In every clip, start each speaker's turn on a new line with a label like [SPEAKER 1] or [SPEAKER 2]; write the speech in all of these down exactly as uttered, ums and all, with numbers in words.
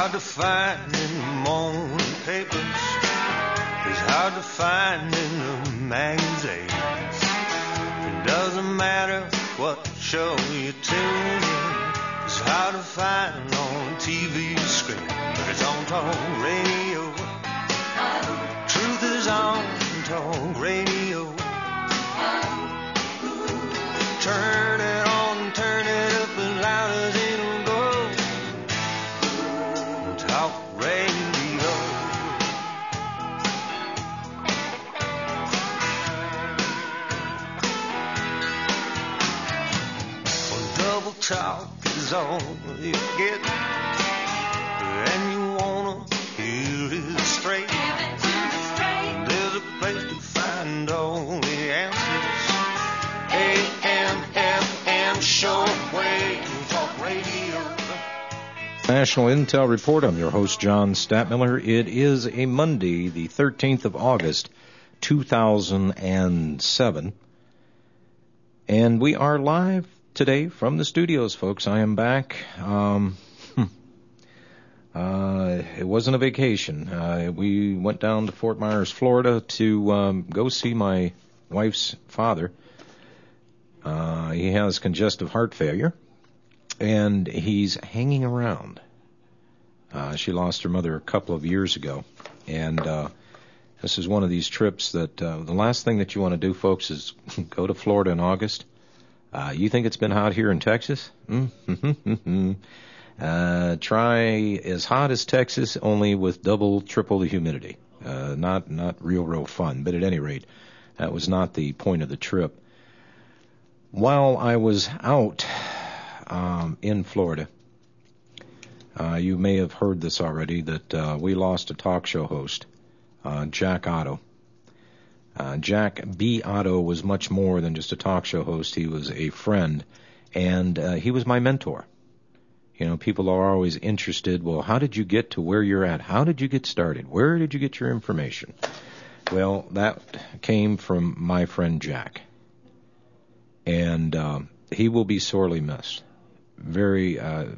[SPEAKER 1] hard to find in the morning papers. It's hard to find in the magazines. It doesn't matter what show you tune in. It's hard to find on T V screen, but it's on talk radio. Truth is on talk radio. Turn it on, turn it up as loud as it'll go. Talk radio. Well, double talk is all you get, and you wanna hear it straight. There's a place to find all the answers. A M F M Shortwave Talk Radio.
[SPEAKER 2] National Intel Report. I'm your host, John Statmiller. It is a Monday, the thirteenth of August, two thousand seven. And we are live today from the studios, folks. I am back. Um, uh, it wasn't a vacation. Uh, we went down to Fort Myers, Florida to um, go see my wife's father. Uh, he has congestive heart failure, and he's hanging around. Uh, she lost her mother a couple of years ago, and uh, this is one of these trips that uh, the last thing that you want to do, folks, is go to Florida in August. Uh, you think it's been hot here in Texas? Mm-hmm. uh, try as hot as Texas, only with double, triple the humidity. Uh, not not real, real fun, but at any rate, that was not the point of the trip. While I was out um, in Florida, uh, you may have heard this already, that uh, we lost a talk show host, uh, Jack Otto. Uh, Jack B. Otto was much more than just a talk show host. He was a friend, and uh, he was my mentor. You know, people are always interested, well, how did you get to where you're at? How did you get started? Where did you get your information? Well, that came from my friend Jack. And uh, he will be sorely missed. Very, uh,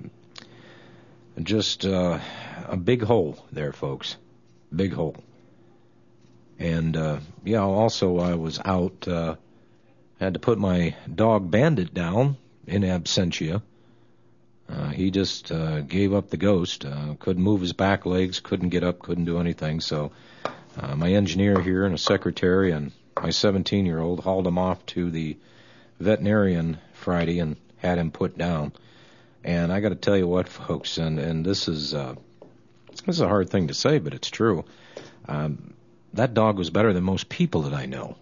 [SPEAKER 2] just uh, a big hole there, folks. Big hole. And, uh, yeah, also I was out, uh, had to put my dog Bandit down in absentia. Uh, he just uh, gave up the ghost. Uh, couldn't move his back legs, couldn't get up, couldn't do anything. So uh, my engineer here and a secretary and my seventeen-year-old hauled him off to the veterinarian Friday and had him put down. And I got to tell you what, folks, and, and this is uh, this is a hard thing to say, but it's true. Um, that dog was better than most people that I know.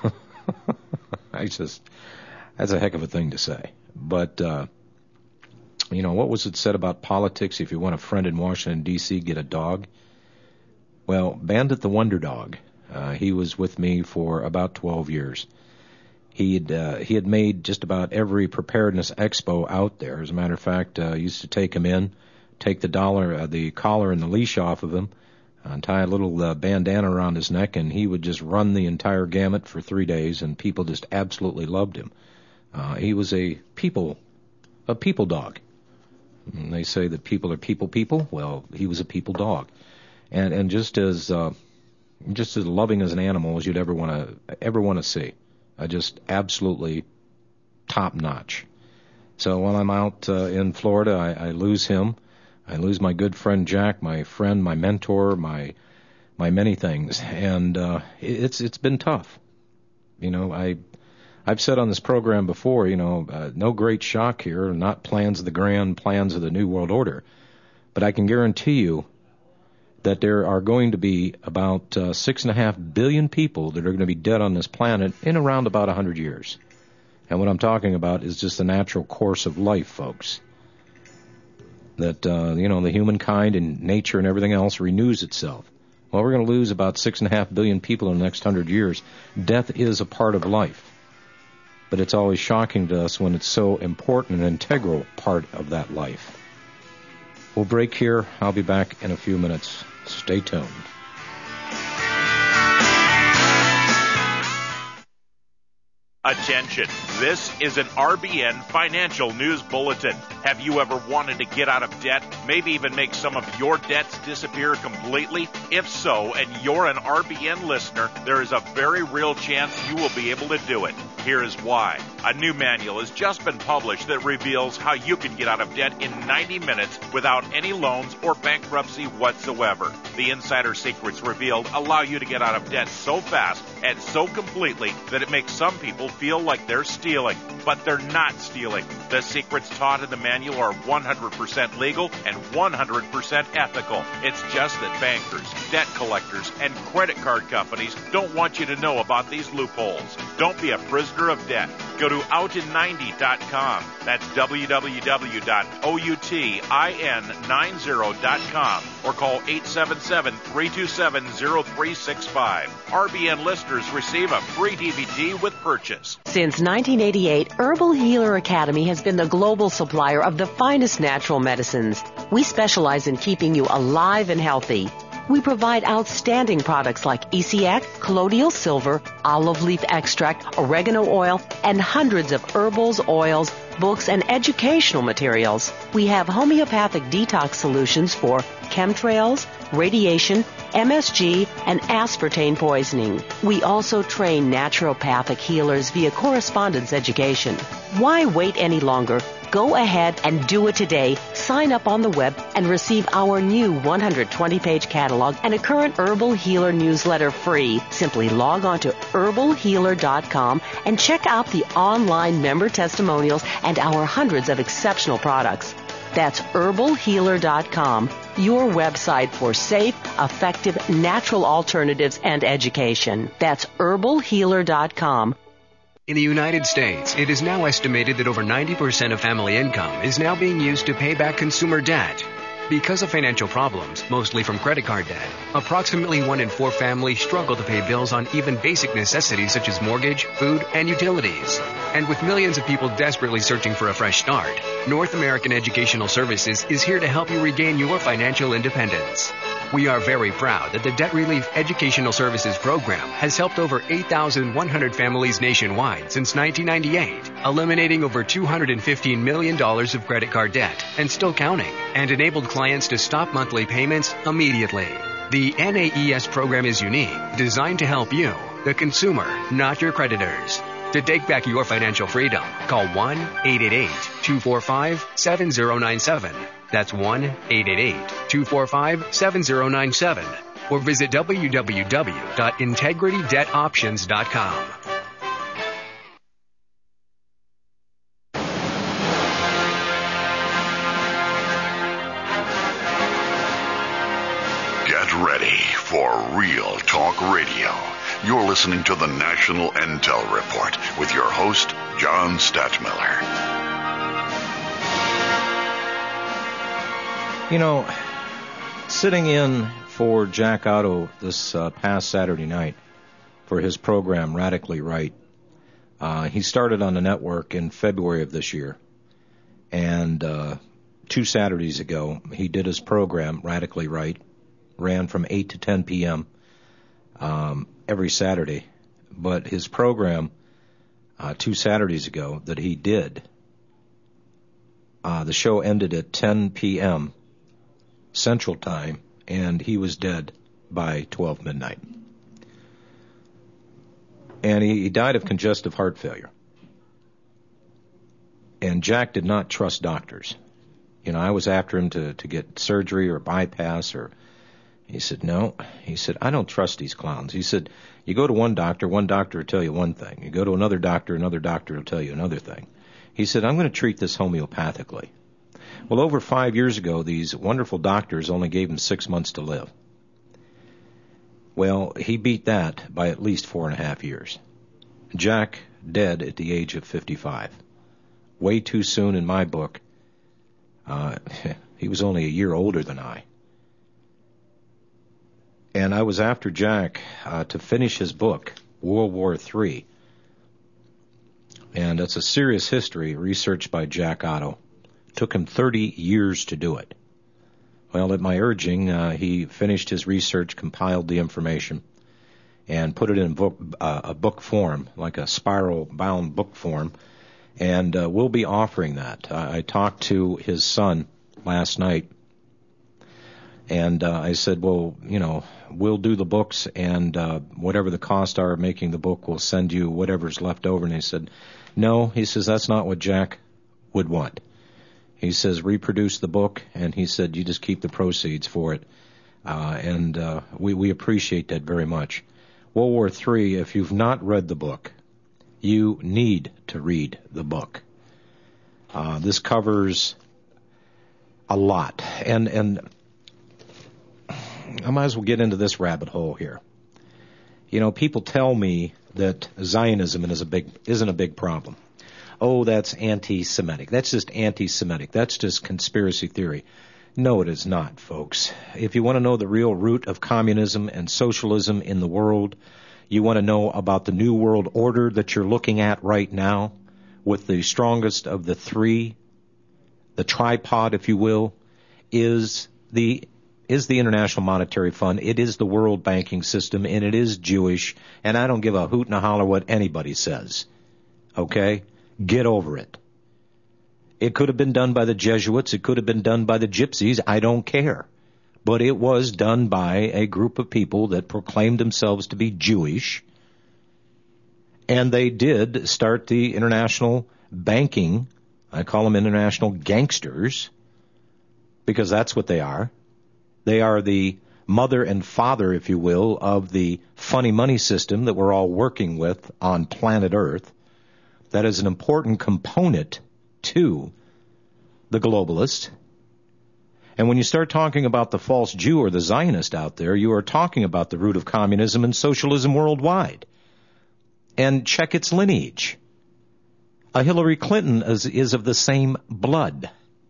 [SPEAKER 2] I just, that's a heck of a thing to say. But, uh, you know, what was it said about politics? If you want a friend in Washington, D C, get a dog. Well, Bandit the Wonder Dog, uh, he was with me for about twelve years. He had uh, he had made just about every preparedness expo out there. As a matter of fact, uh, I used to take him in, take the dollar, uh, the collar and the leash off of him, uh, tie a little uh, bandana around his neck, and he would just run the entire gamut for three days, and people just absolutely loved him. Uh, he was a people, a people dog. And they say that people are people people. Well, he was a people dog, and and just as uh, just as loving as an animal as you'd ever want to ever want to see. Uh, just absolutely top-notch. So while I'm out uh, in Florida, I, I lose him. I lose my good friend Jack, my friend, my mentor, my my many things, and uh, it's it's been tough. You know, I I've said on this program before, you know, uh, no great shock here, not plans of the grand plans of the New World Order, but I can guarantee you that there are going to be about uh, six and a half billion people that are going to be dead on this planet in around about a hundred years. And what I'm talking about is just the natural course of life, folks. That, uh, you know, the humankind and nature and everything else renews itself. Well, we're going to lose about six and a half billion people in the next hundred years. Death is a part of life. But it's always shocking to us when it's so important and integral part of that life. We'll break here. I'll be back in a few minutes. Stay tuned.
[SPEAKER 3] Attention, this is an R B N Financial News Bulletin. Have you ever wanted to get out of debt, maybe even make some of your debts disappear completely? If so, and you're an R B N listener, there is a very real chance you will be able to do it. Here is why. A new manual has just been published that reveals how you can get out of debt in ninety minutes without any loans or bankruptcy whatsoever. The insider secrets revealed allow you to get out of debt so fast and so completely that it makes some people feel like they're stealing, but they're not stealing. The secrets taught in the manual are one hundred percent legal and one hundred percent ethical. It's just that bankers, debt collectors, and credit card companies don't want you to know about these loopholes. Don't be a prisoner of debt. Go to out in ninety dot com. That's w w w dot outin ninety dot com or call eight seven seven, three two seven, zero three six five. R B N listeners receive a free D V D with purchase.
[SPEAKER 4] Since nineteen eighty-eight, Herbal Healer Academy has been the global supplier of the finest natural medicines. We specialize in keeping you alive and healthy. We provide outstanding products like E C X, colloidal silver, olive leaf extract, oregano oil, and hundreds of herbals, oils, books, and educational materials. We have homeopathic detox solutions for chemtrails, radiation, M S G, and aspartame poisoning. We also train naturopathic healers via correspondence education. Why wait any longer? Go ahead and do it today. Sign up on the web and receive our new one hundred twenty page catalog and a current Herbal Healer newsletter free. Simply log on to herbal healer dot com and check out the online member testimonials and our hundreds of exceptional products. That's herbal healer dot com, your website for safe, effective, natural alternatives and education. That's herbal healer dot com.
[SPEAKER 5] In the United States, it is now estimated that over ninety percent of family income is now being used to pay back consumer debt. Because of financial problems, mostly from credit card debt, approximately one in four families struggle to pay bills on even basic necessities such as mortgage, food, and utilities. And with millions of people desperately searching for a fresh start, North American Educational Services is here to help you regain your financial independence. We are very proud that the Debt Relief Educational Services Program has helped over eight thousand one hundred families nationwide since nineteen ninety-eight, eliminating over two hundred fifteen million dollars of credit card debt and still counting, and enabled clients to stop monthly payments immediately. The N A E S program is unique, designed to help you, the consumer, not your creditors. To take back your financial freedom, call one eight eight eight, two four five, seven zero nine seven. That's one eight eight eight, two four five, seven zero nine seven. Or visit w w w dot integrity debt options dot com.
[SPEAKER 6] Get ready for Real Talk Radio. You're listening to the National Intel Report with your host, John Stadtmiller.
[SPEAKER 2] You know, sitting in for Jack Otto this uh, past Saturday night for his program, Radically Right, uh, he started on the network in February of this year. And uh, two Saturdays ago, he did his program, Radically Right, ran from eight to ten p.m. Um, every Saturday. But his program uh, two Saturdays ago that he did, uh, the show ended at ten p.m. Central Time, and he was dead by twelve midnight. And he, he died of congestive heart failure. And Jack did not trust doctors. You know, I was after him to, to get surgery or bypass, or he said, no. He said, I don't trust these clowns. He said, you go to one doctor, one doctor will tell you one thing. You go to another doctor, another doctor will tell you another thing. He said, I'm going to treat this homeopathically. Well, over five years ago, these wonderful doctors only gave him six months to live. Well, he beat that by at least four and a half years. Jack dead at the age of fifty-five. Way too soon in my book. Uh, he was only a year older than I. And I was after Jack uh, to finish his book, World War Three. And it's a serious history researched by Jack Otto. Took him thirty years to do it. Well, at my urging, uh, he finished his research, compiled the information, and put it in book, uh, a book form, like a spiral-bound book form, and uh, we'll be offering that. I, I talked to his son last night, and uh, I said, well, you know, we'll do the books, and uh, whatever the costs are of making the book, we'll send you whatever's left over. And he said, no, he says, that's not what Jack would want. He says, reproduce the book, and he said, you just keep the proceeds for it. Uh, and uh, we, we appreciate that very much. World War Three, if you've not read the book, you need to read the book. Uh, this covers a lot. And, and I might as well get into this rabbit hole here. You know, people tell me that Zionism is a big, isn't a big problem. Oh, that's anti-Semitic. That's just anti-Semitic. That's just conspiracy theory. No, it is not, folks. If you want to know the real root of communism and socialism in the world, you want to know about the New World Order that you're looking at right now, with the strongest of the three, the tripod, if you will, is the is the International Monetary Fund. It is the world banking system, and it is Jewish, and I don't give a hoot and a holler what anybody says. Okay? Get over it. It could have been done by the Jesuits. It could have been done by the Gypsies. I don't care. But it was done by a group of people that proclaimed themselves to be Jewish. And they did start the international banking. I call them international gangsters, because that's what they are. They are the mother and father, if you will, of the funny money system that we're all working with on planet Earth. That is an important component to the globalist. And when you start talking about the false Jew or the Zionist out there, you are talking about the root of communism and socialism worldwide. And check its lineage. A Hillary Clinton is, is of the same blood.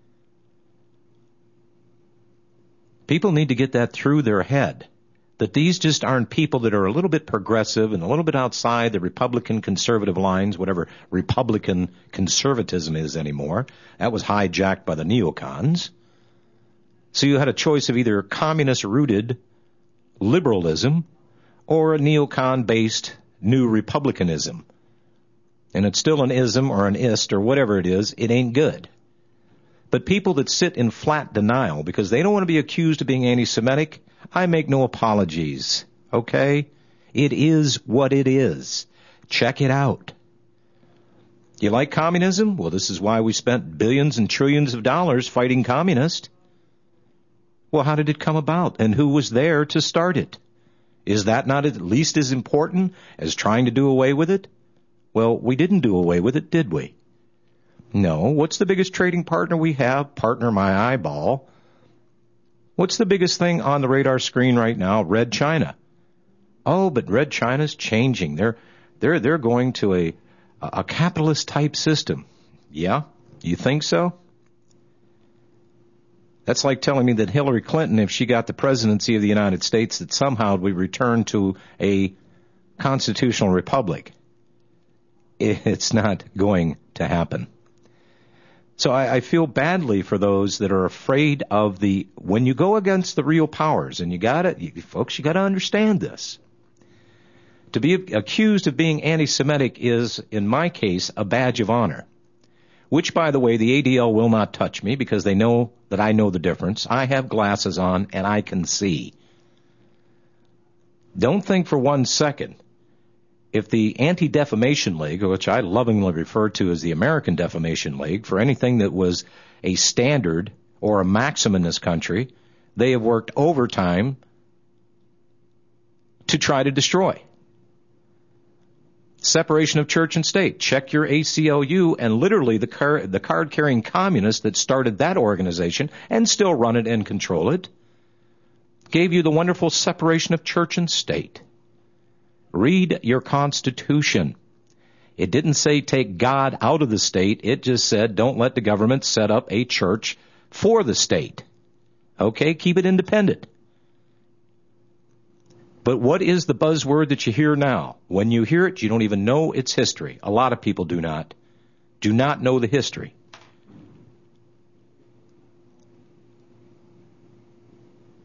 [SPEAKER 2] People need to get that through their head, that these just aren't people that are a little bit progressive and a little bit outside the Republican conservative lines, whatever Republican conservatism is anymore. That was hijacked by the neocons. So you had a choice of either communist-rooted liberalism or a neocon-based new republicanism. And it's still an ism or an ist or whatever it is. It ain't good. But people that sit in flat denial because they don't want to be accused of being anti-Semitic, I make no apologies, okay? It is what it is. Check it out. You like communism? Well, this is why we spent billions and trillions of dollars fighting communists. Well, how did it come about? And who was there to start it? Is that not at least as important as trying to do away with it? Well, we didn't do away with it, did we? No. What's the biggest trading partner we have? Partner my eyeball. What's the biggest thing on the radar screen right now? Red China. Oh, but Red China's changing. They're they're they're going to a a capitalist type system. Yeah? You think so? That's like telling me that Hillary Clinton, if she got the presidency of the United States, that somehow we return to a constitutional republic. It's not going to happen. So I, I feel badly for those that are afraid of the, when you go against the real powers, and you gotta, you, folks, you gotta understand this. To be accused of being anti-Semitic is, in my case, a badge of honor. Which, by the way, the A D L will not touch me because they know that I know the difference. I have glasses on and I can see. Don't think for one second, if the Anti-Defamation League, which I lovingly refer to as the American Defamation League, for anything that was a standard or a maxim in this country, they have worked overtime to try to destroy. Separation of church and state. Check your A C L U, and literally the, car, the card-carrying communists that started that organization and still run it and control it gave you the wonderful separation of church and state. Read your Constitution. It didn't say take God out of the state. It just said don't let the government set up a church for the state. Okay, keep it independent. But what is the buzzword that you hear now? When you hear it, you don't even know its history. A lot of people do not. Do not know the history.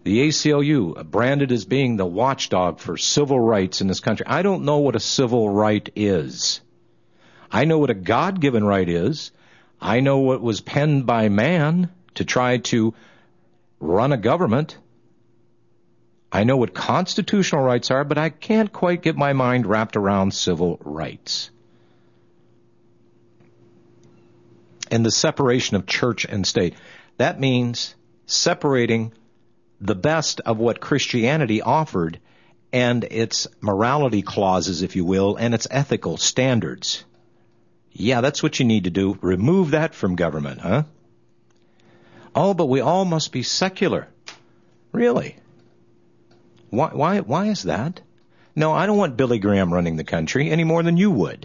[SPEAKER 2] The A C L U, branded as being the watchdog for civil rights in this country. I don't know what a civil right is. I know what a God-given right is. I know what was penned by man to try to run a government. I know what constitutional rights are, but I can't quite get my mind wrapped around civil rights. And the separation of church and state. That means separating the best of what Christianity offered and its morality clauses, if you will, and its ethical standards. Yeah, that's what you need to do. Remove that from government, huh? Oh, but we all must be secular. Really? Why, why, why is that? No, I don't want Billy Graham running the country any more than you would.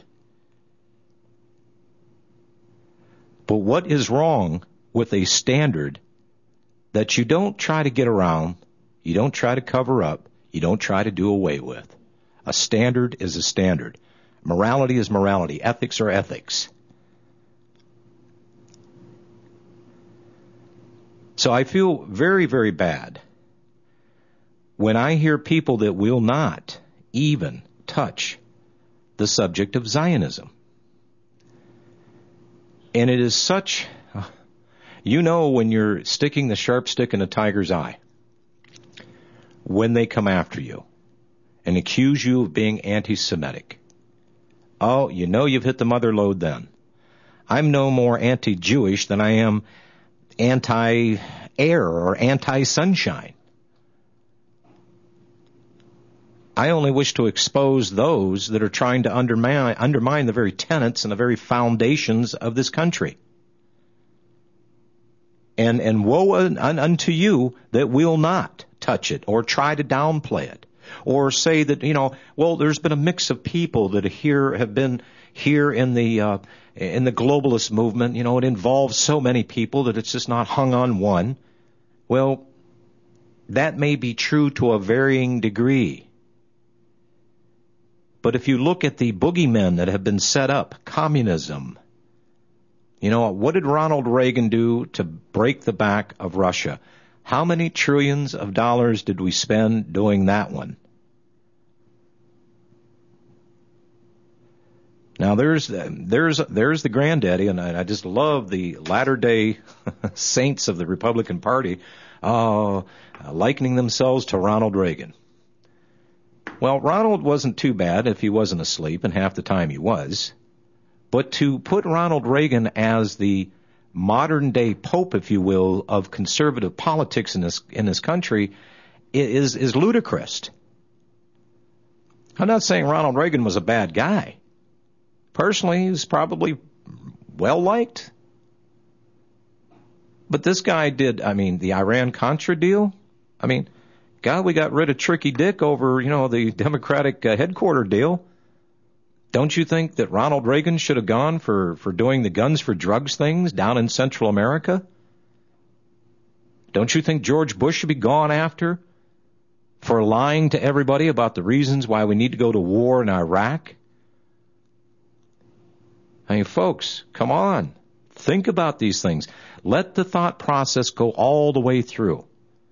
[SPEAKER 2] But what is wrong with a standard that you don't try to get around, you don't try to cover up, you don't try to do away with? A standard is a standard. Morality is morality. Ethics are ethics. So I feel very, very bad when I hear people that will not even touch the subject of Zionism. And it is such, you know, when you're sticking the sharp stick in a tiger's eye, when they come after you and accuse you of being anti-Semitic. Oh, you know you've hit the mother lode then. I'm no more anti-Jewish than I am anti-air or anti-sunshine. I only wish to expose those that are trying to undermine, undermine the very tenets and the very foundations of this country. And, and woe un, un, unto you that will not touch it or try to downplay it. Or say that, you know, well, there's been a mix of people that are here, have been here in the uh, in the globalist movement. You know, it involves so many people that it's just not hung on one. Well, that may be true to a varying degree. But if you look at the boogeymen that have been set up, communism, you know, what did Ronald Reagan do to break the back of Russia? How many trillions of dollars did we spend doing that one? Now there's there's there's the granddaddy, and I, I just love the latter-day saints of the Republican Party, uh, likening themselves to Ronald Reagan. Well, Ronald wasn't too bad if he wasn't asleep, and half the time he was. But to put Ronald Reagan as the modern-day pope, if you will, of conservative politics in this in this country is is ludicrous. I'm not saying Ronald Reagan was a bad guy. Personally, he was probably well-liked. But this guy did, I mean, the Iran-Contra deal, I mean, God, we got rid of Tricky Dick over, you know, the Democratic uh, headquarter deal. Don't you think that Ronald Reagan should have gone for, for doing the guns for drugs things down in Central America? Don't you think George Bush should be gone after for lying to everybody about the reasons why we need to go to war in Iraq? I mean, folks, come on. Think about these things. Let the thought process go all the way through.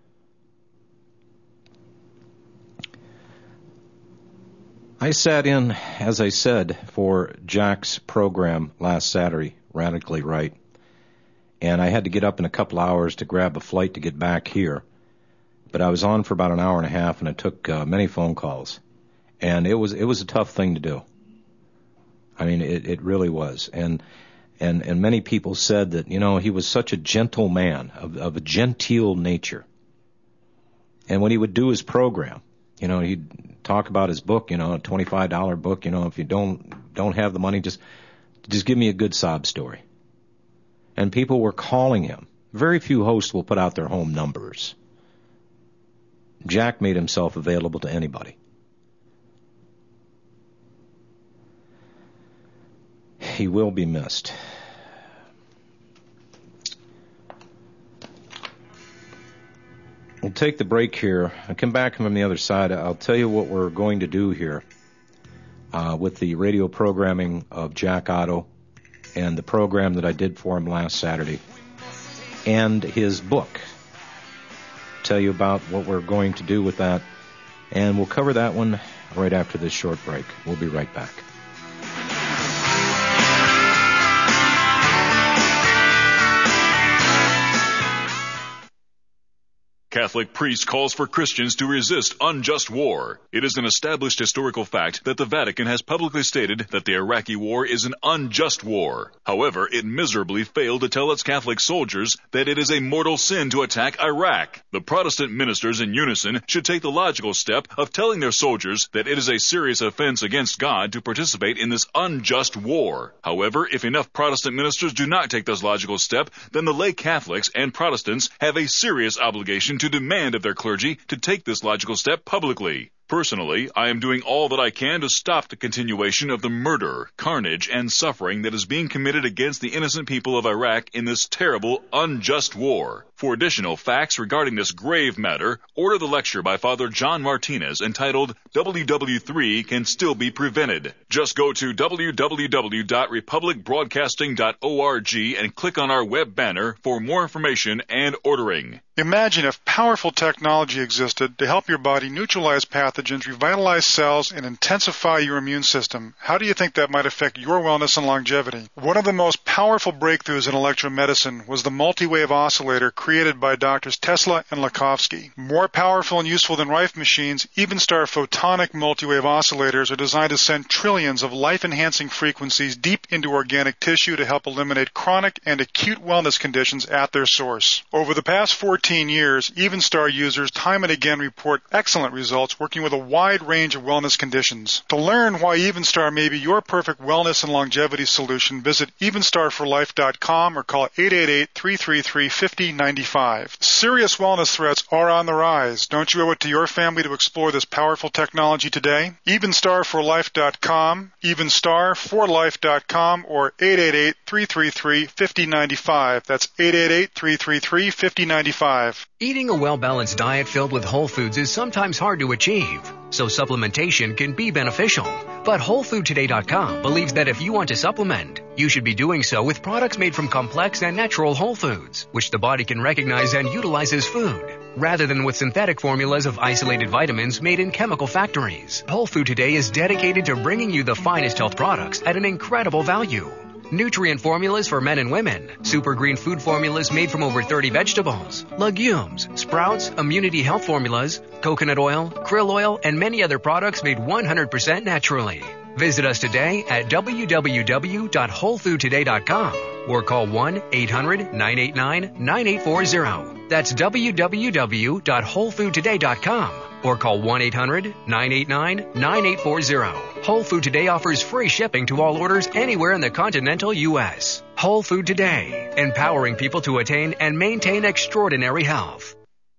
[SPEAKER 2] I sat in, as I said, for Jack's program last Saturday, Radically Right, and I had to get up in a couple hours to grab a flight to get back here. But I was on for about an hour and a half, and I took uh, many phone calls, and it was it was a tough thing to do. I mean, it, it really was, and and and many people said that, you know, he was such a gentle man, of, of a genteel nature, and when he would do his program, you know, he'd talk about his book, you know, a twenty-five dollars book, you know, if you don't don't have the money, just just give me a good sob story. And people were calling him. Very few hosts will put out their home numbers. Jack made himself available to anybody. He will be missed. We'll take the break here. I'll come back from the other side. I'll tell you what we're going to do here uh, with the radio programming of Jack Otto and the program that I did for him last Saturday and his book. tell you about what we're going to do with that. And we'll cover that one right after this short break. We'll be right back.
[SPEAKER 7] Catholic priest calls for Christians to resist unjust war. It is an established historical fact that the Vatican has publicly stated that the Iraqi war is an unjust war. However, it miserably failed to tell its Catholic soldiers that it is a mortal sin to attack Iraq. The Protestant ministers in unison should take the logical step of telling their soldiers that it is a serious offense against God to participate in this unjust war. However, if enough Protestant ministers do not take this logical step, then the lay Catholics and Protestants have a serious obligation to demand of their clergy to take this logical step publicly. Personally, I am doing all that I can to stop the continuation of the murder, carnage, and suffering that is being committed against the innocent people of Iraq in this terrible, unjust war. For additional facts regarding this grave matter, order the lecture by Father John Martinez entitled W W three Can Still Be Prevented. Just go to w w w dot republic broadcasting dot org and click on our web banner for more information and ordering.
[SPEAKER 8] Imagine if powerful technology existed to help your body neutralize pathogens, revitalize cells, and intensify your immune system. How do you think that might affect your wellness and longevity? One of the most powerful breakthroughs in electromedicine was the multi-wave oscillator created by Doctors Tesla and Lakhovsky. More powerful and useful than Rife machines, Evenstar photonic multi-wave oscillators are designed to send trillions of life-enhancing frequencies deep into organic tissue to help eliminate chronic and acute wellness conditions at their source. Over the past fourteen years, Evenstar users time and again report excellent results working with a wide range of wellness conditions. To learn why Evenstar may be your perfect wellness and longevity solution, visit evenstar for life dot com or call eight eight eight, three three three, five zero nine five. Serious wellness threats are on the rise. Don't you owe it to your family to explore this powerful technology today? evenstar for life dot com, evenstar for life dot com, or eight eight eight, three three three, five zero nine five. That's eight eight eight, three three three, five zero nine five.
[SPEAKER 5] Eating a well-balanced diet filled with whole foods is sometimes hard to achieve, so supplementation can be beneficial. But whole food today dot com believes that if you want to supplement, you should be doing so with products made from complex and natural whole foods, which the body can recognize and utilize as food, rather than with synthetic formulas of isolated vitamins made in chemical factories. Whole Food Today is dedicated to bringing you the finest health products at an incredible value. Nutrient formulas for men and women, super green food formulas made from over thirty vegetables, legumes, sprouts, immunity health formulas, coconut oil, krill oil, and many other products made one hundred percent naturally. Visit us today at w w w dot whole food today dot com or call one eight hundred, nine eight nine, nine eight four zero. That's w w w dot whole food today dot com or call one eight hundred, nine eight nine, nine eight four zero. Whole Food Today offers free shipping to all orders anywhere in the continental U S. Whole Food Today, empowering people to attain and maintain extraordinary health.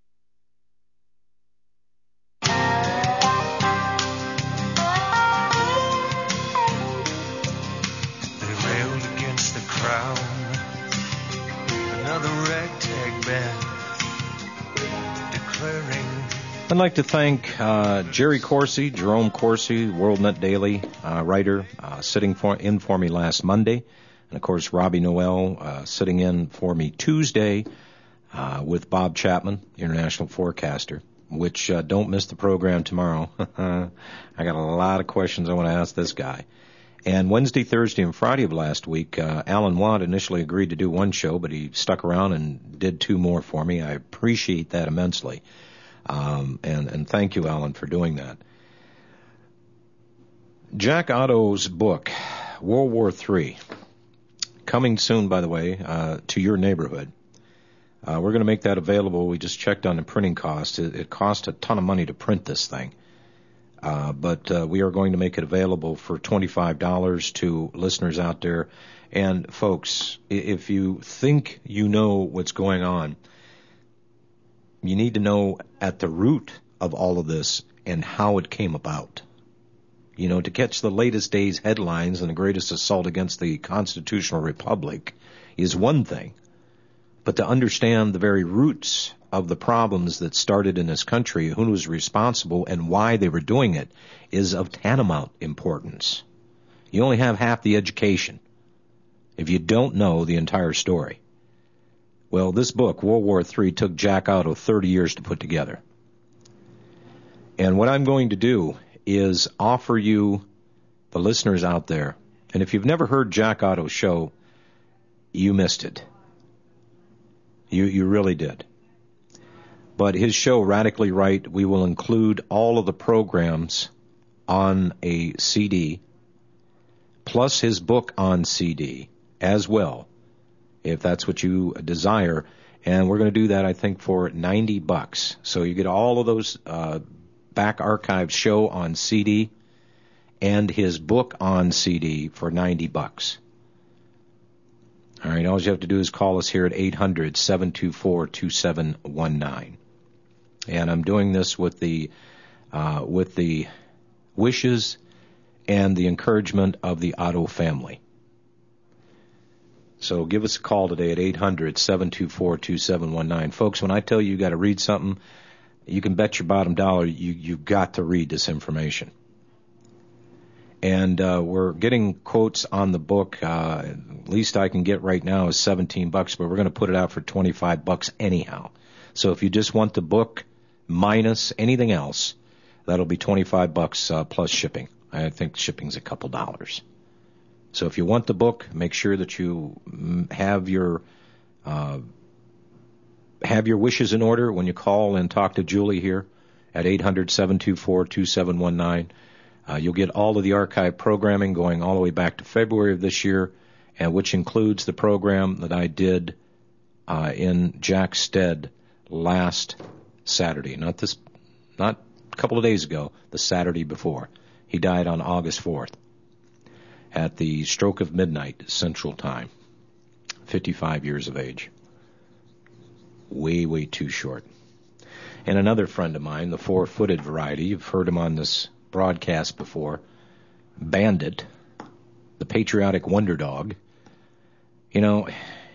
[SPEAKER 2] I'd like to thank uh, Jerry Corsi, Jerome Corsi, WorldNet Daily uh, writer, uh, sitting for, in for me last Monday. And, of course, Robbie Noel uh, sitting in for me Tuesday uh, with Bob Chapman, international forecaster, which uh, don't miss the program tomorrow. I got a lot of questions I want to ask this guy. And Wednesday, Thursday, and Friday of last week, uh, Alan Watt initially agreed to do one show, but he stuck around and did two more for me. I appreciate that immensely. Um, and, and thank you, Alan, for doing that. Jack Otto's book, World War Three, coming soon, by the way, uh, to your neighborhood. Uh, we're going to make that available. We just checked on the printing cost. It, it cost a ton of money to print this thing. Uh, but uh, we are going to make it available for twenty-five dollars to listeners out there. And, folks, if you think you know what's going on, you need to know at the root of all of this and how it came about. You know, to catch the latest day's headlines and the greatest assault against the constitutional republic is one thing. But to understand the very roots of the problems that started in this country, who was responsible and why they were doing it, is of tantamount importance. You only have half the education if you don't know the entire story. Well, this book, World War Three, took Jack Otto thirty years to put together. And what I'm going to do is offer you, the listeners out there, and if you've never heard Jack Otto's show, you missed it. You you really did. But his show, Radically Right, we will include all of the programs on a C D, plus his book on C D as well, if that's what you desire. And we're going to do that, I think, for ninety bucks. So you get all of those uh, back archive show on C D and his book on C D for ninety bucks. All right, all you have to do is call us here at eight hundred, seven two four, two seven one nine. And I'm doing this with the uh, with the wishes and the encouragement of the Otto family. So give us a call today at eight hundred, seven two four, two seven one nine. Folks, when I tell you you got to read something, you can bet your bottom dollar you, you've got to read this information. And uh, we're getting quotes on the book. Uh, least I can get right now is seventeen bucks, but we're going to put it out for twenty-five bucks anyhow. So if you just want the book minus anything else, that'll be twenty-five bucks uh, plus shipping. I think shipping's a couple dollars. So if you want the book, make sure that you have your uh, have your wishes in order when you call and talk to Julie here at eight hundred, seven two four, two seven one nine. Uh, you'll get all of the archive programming going all the way back to February of this year, and which includes the program that I did uh, in Jack's stead last Saturday. Not this, not a couple of days ago, the Saturday before. He died on August fourth at the stroke of midnight Central Time, fifty-five years of age. Way, way too short. And another friend of mine, the four-footed variety, you've heard him on this broadcast before, Bandit, the patriotic wonder dog. You know,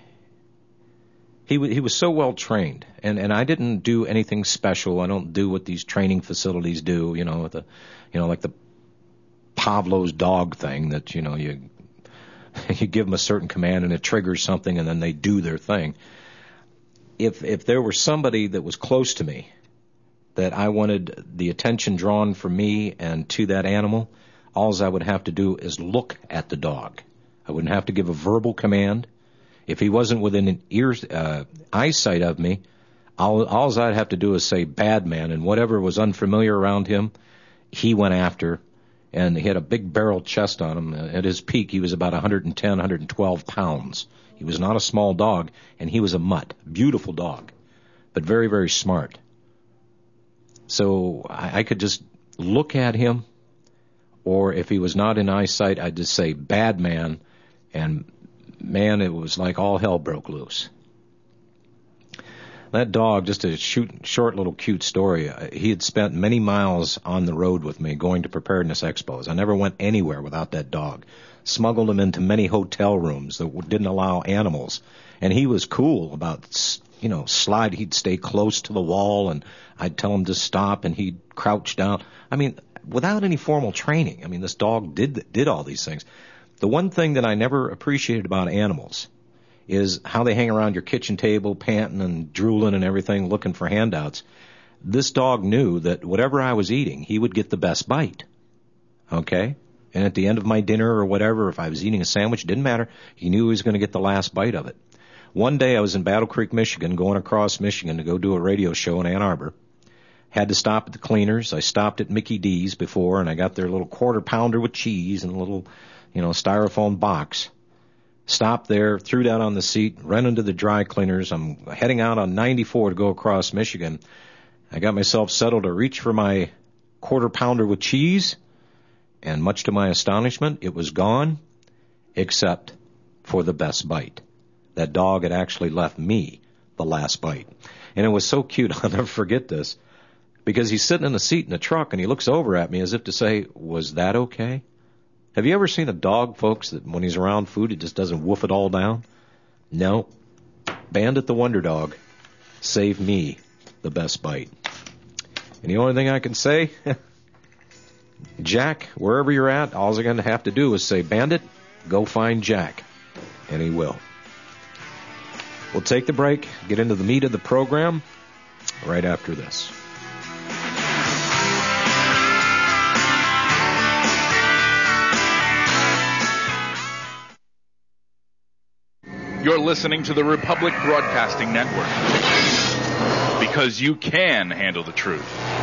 [SPEAKER 2] he w- he was so well trained, and, and I didn't do anything special. I don't do what these training facilities do, you know, the, you know, like the Pavlov's dog thing that, you know, you you give them a certain command and it triggers something and then they do their thing. If if there were somebody that was close to me that I wanted the attention drawn from me and to that animal, all I would have to do is look at the dog. I wouldn't have to give a verbal command. If he wasn't within an ear, uh, eyesight of me, all, all I'd have to do is say bad man, and whatever was unfamiliar around him, he went after. And he had a big barrel chest on him. At his peak, he was about one hundred ten, one hundred twelve pounds. He was not a small dog, and he was a mutt. Beautiful dog, but very, very smart. So I, I could just look at him, or if he was not in eyesight, I'd just say, bad man, and man, it was like all hell broke loose. That dog, just a shoot, short little cute story, he had spent many miles on the road with me going to preparedness expos. I never went anywhere without that dog. Smuggled him into many hotel rooms that didn't allow animals. And he was cool about, you know, slide. He'd stay close to the wall, and I'd tell him to stop, and he'd crouch down. I mean, without any formal training. I mean, this dog did did all these things. The one thing that I never appreciated about animals is how they hang around your kitchen table, panting and drooling and everything, looking for handouts. This dog knew that whatever I was eating, he would get the best bite. Okay? And at the end of my dinner or whatever, if I was eating a sandwich, it didn't matter. He knew he was going to get the last bite of it. One day I was in Battle Creek, Michigan, going across Michigan to go do a radio show in Ann Arbor. Had to stop at the Cleaners. I stopped at Mickey D's before, and I got their little quarter pounder with cheese in a little, you know, styrofoam box. Stopped there, threw down on the seat, ran into the dry cleaners. I'm heading out on ninety-four to go across Michigan. I got myself settled to reach for my quarter pounder with cheese, and much to my astonishment, it was gone, except for the best bite. That dog had actually left me the last bite. And it was so cute, I'll never forget this, because he's sitting in the seat in the truck, and he looks over at me as if to say, was that okay? Have you ever seen a dog, folks, that when he's around food, it just doesn't woof it all down? No. Bandit the Wonder Dog saved me the best bite. And the only thing I can say, Jack, wherever you're at, all I'm going to have to do is say, Bandit, go find Jack. And he will. We'll take the break, get into the meat of the program right after this.
[SPEAKER 3] You're listening to the Republic Broadcasting Network, because you can handle the truth.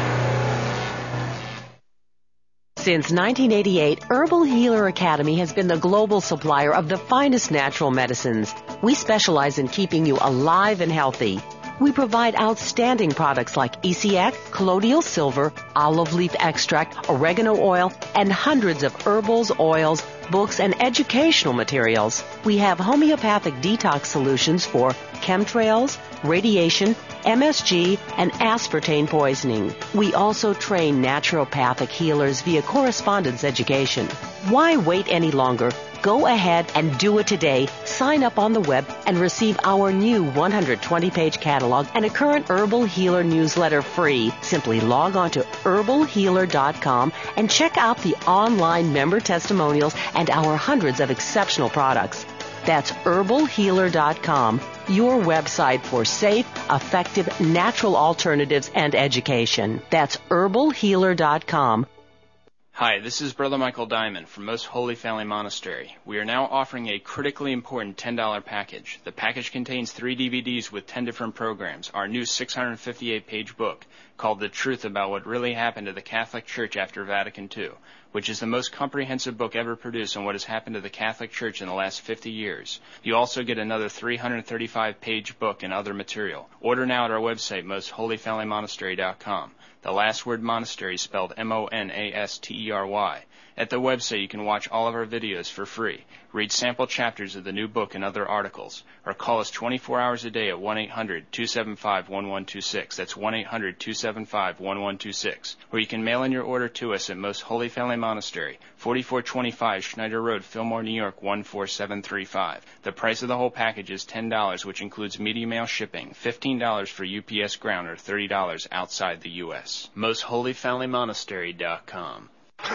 [SPEAKER 4] Since nineteen eighty-eight, Herbal Healer Academy has been the global supplier of the finest natural medicines. We specialize in keeping you alive and healthy. We provide outstanding products like E C X, colloidal silver, olive leaf extract, oregano oil, and hundreds of herbals, oils, books, and educational materials. We have homeopathic detox solutions for chemtrails, radiation, M S G, and aspartame poisoning. We also train naturopathic healers via correspondence education. Why wait any longer? Go ahead and do it today. Sign up on the web and receive our new one hundred twenty page catalog and a current Herbal Healer newsletter free. Simply log on to herbal healer dot com and check out the online member testimonials and our hundreds of exceptional products. That's herbal healer dot com, your website for safe, effective, natural alternatives and education. That's herbal healer dot com.
[SPEAKER 9] Hi, this is Brother Michael Diamond from Most Holy Family Monastery. We are now offering a critically important ten dollar package. The package contains three D V Ds with ten different programs, our new six hundred fifty-eight page book called The Truth About What Really Happened to the Catholic Church After Vatican two, which is the most comprehensive book ever produced on what has happened to the Catholic Church in the last fifty years. You also get another three hundred thirty-five page book and other material. Order now at our website, most holy family monastery dot com. The last word monastery is spelled M O N A S T E R Y. At the website, you can watch all of our videos for free, read sample chapters of the new book and other articles, or call us twenty-four hours a day at one eight hundred two seven five one one two six. That's one eight hundred two seven five one one two six. Or you can mail in your order to us at Most Holy Family Monastery, forty-four twenty-five Schneider Road, Fillmore, New York, one four seven three five. The price of the whole package is ten dollars, which includes media mail shipping, fifteen dollars for U P S ground, or thirty dollars outside the U S most holy family monastery dot com.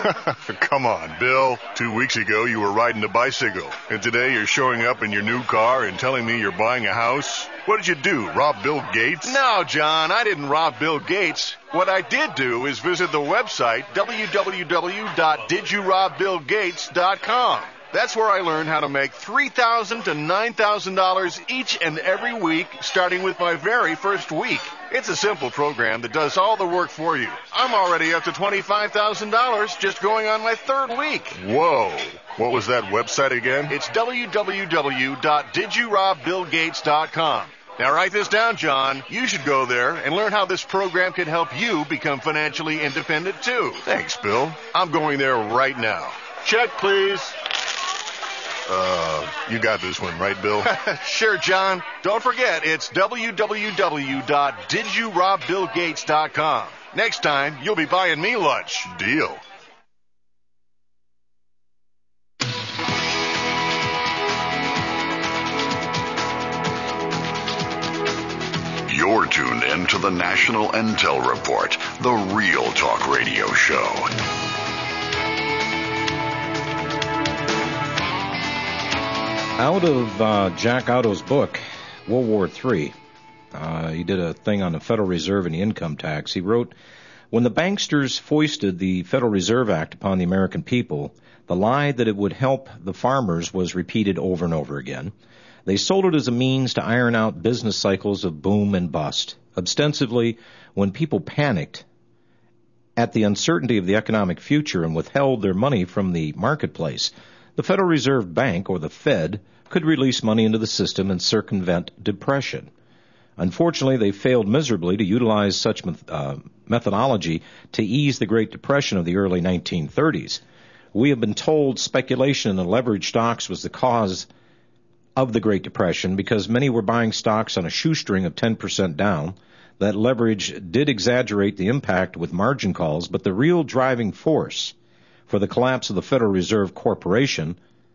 [SPEAKER 6] Come on, Bill. Two weeks ago, you were riding a bicycle, and today you're showing up in your new car and telling me you're buying a house? What did you do, rob Bill Gates?
[SPEAKER 10] No, John, I didn't rob Bill Gates. What I did do is visit the website w w w dot did you rob bill gates dot com. That's where I learned how to make three thousand dollars to nine thousand dollars each and every week, starting with my very first week. It's a simple program that does all the work for you. I'm already up to twenty-five thousand dollars just going on my third week.
[SPEAKER 6] Whoa. What was that website again?
[SPEAKER 10] It's w w w dot did you rob bill gates dot com. Now write this down, John. You should go there and learn how this program can help you become financially independent, too.
[SPEAKER 6] Thanks, Bill.
[SPEAKER 10] I'm going there right now. Check, please.
[SPEAKER 6] Uh, you got this one, right, Bill?
[SPEAKER 10] Sure, John. Don't forget, it's w w w dot did you rob bill gates dot com. Next time, you'll be buying me lunch.
[SPEAKER 6] Deal. You're tuned in to the National Intel Report, the Real Talk Radio Show.
[SPEAKER 2] Out of uh, Jack Otto's book, World War Three, uh, he did a thing on the Federal Reserve and the income tax. He wrote, when the banksters foisted the Federal Reserve Act upon the American people, the lie that it would help the farmers was repeated over and over again. They sold it as a means to iron out business cycles of boom and bust. Ostensibly, when people panicked at the uncertainty of the economic future and withheld their money from the marketplace, the Federal Reserve Bank, or the Fed, could release money into the system and circumvent depression. Unfortunately, they failed miserably to utilize such uh, methodology to ease the Great Depression of the early nineteen thirties. We have been told speculation in leveraged stocks was the cause of the Great Depression because many were buying stocks on a shoestring of ten percent down. That leverage did exaggerate the impact with margin calls, but the real driving force for the collapse of the Federal Reserve Corporation,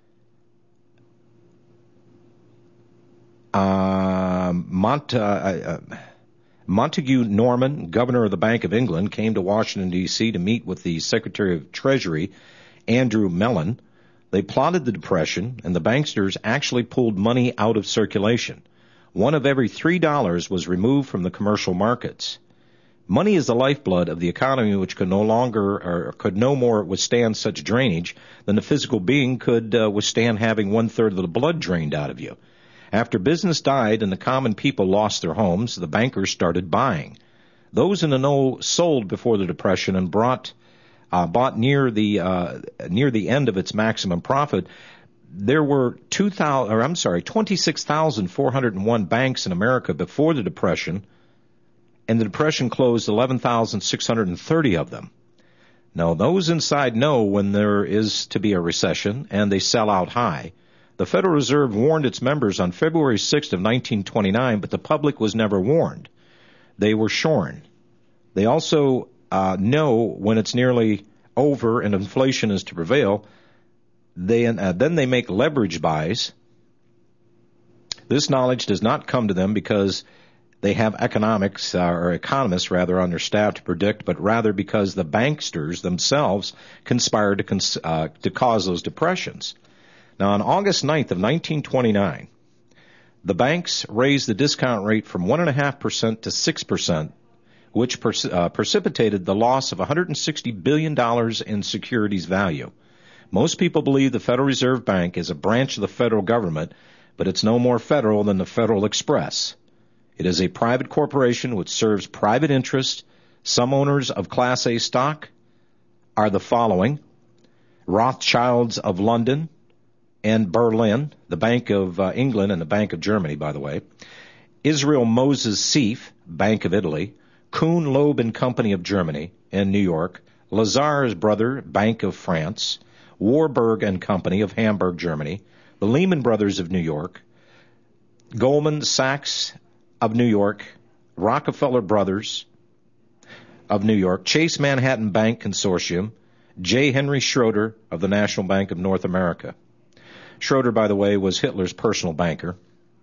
[SPEAKER 2] uh, Mont, uh, uh, Montague Norman, governor of the Bank of England, came to Washington, D C to meet with the Secretary of Treasury, Andrew Mellon. They plotted the Depression, and the banksters actually pulled money out of circulation. One of every three dollars was removed from the commercial markets. Money is the lifeblood of the economy, which could no longer or could no more withstand such drainage than the physical being could uh, withstand having one-third of the blood drained out of you. After business died and the common people lost their homes, the bankers started buying. Those in the know sold before the Depression and brought, uh, bought near the uh, near the end of its maximum profit. There were two thousand, or I'm sorry, twenty-six thousand four hundred one banks in America before the Depression, and the Depression closed eleven thousand six hundred thirty of them. Now, those inside know when there is to be a recession, and they sell out high. The Federal Reserve warned its members on February sixth of nineteen twenty-nine, but the public was never warned. They were shorn. They also uh, know when it's nearly over and inflation is to prevail. They uh, then they make leverage buys. This knowledge does not come to them because they have economics, uh, or economists rather, on their staff to predict, but rather because the banksters themselves conspired to, cons- uh, to cause those depressions. Now, on August ninth of nineteen twenty-nine, the banks raised the discount rate from one point five percent to six percent, which per- uh, precipitated the loss of one hundred sixty billion dollars in securities value. Most people believe the Federal Reserve Bank is a branch of the federal government, but it's no more federal than the Federal Express. It is a private corporation which serves private interests. Some owners of Class A stock are the following: Rothschilds of London and Berlin, the Bank of uh, England and the Bank of Germany, by the way, Israel Moses Seif, Bank of Italy, Kuhn, Loeb and Company of Germany and New York, Lazar's brother, Bank of France, Warburg and Company of Hamburg, Germany, the Lehman Brothers of New York, Goldman Sachs of New York, Rockefeller Brothers of New York, Chase Manhattan Bank Consortium, J. Henry Schroeder of the National Bank of North America. Schroeder, by the way, was Hitler's personal banker.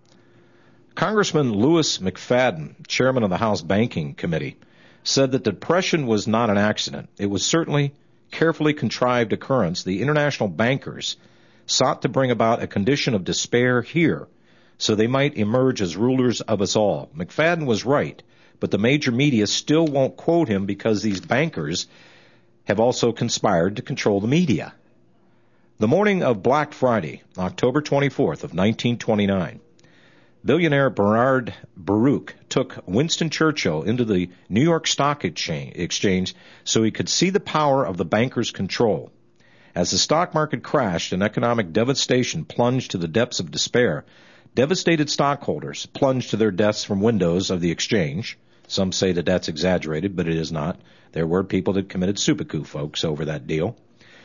[SPEAKER 2] Congressman Louis McFadden, chairman of the House Banking Committee, said that the Depression was not an accident. It was certainly carefully contrived occurrence. The international bankers sought to bring about a condition of despair here so they might emerge as rulers of us all. McFadden was right, but the major media still won't quote him because these bankers have also conspired to control the media. The morning of Black Friday, October twenty-fourth of nineteen twenty-nine, billionaire Bernard Baruch took Winston Churchill into the New York Stock Exchange so he could see the power of the bankers' control. As the stock market crashed and economic devastation plunged to the depths of despair, devastated stockholders plunged to their deaths from windows of the exchange. Some say that that's exaggerated, but it is not. There were people that committed seppuku, folks, over that deal.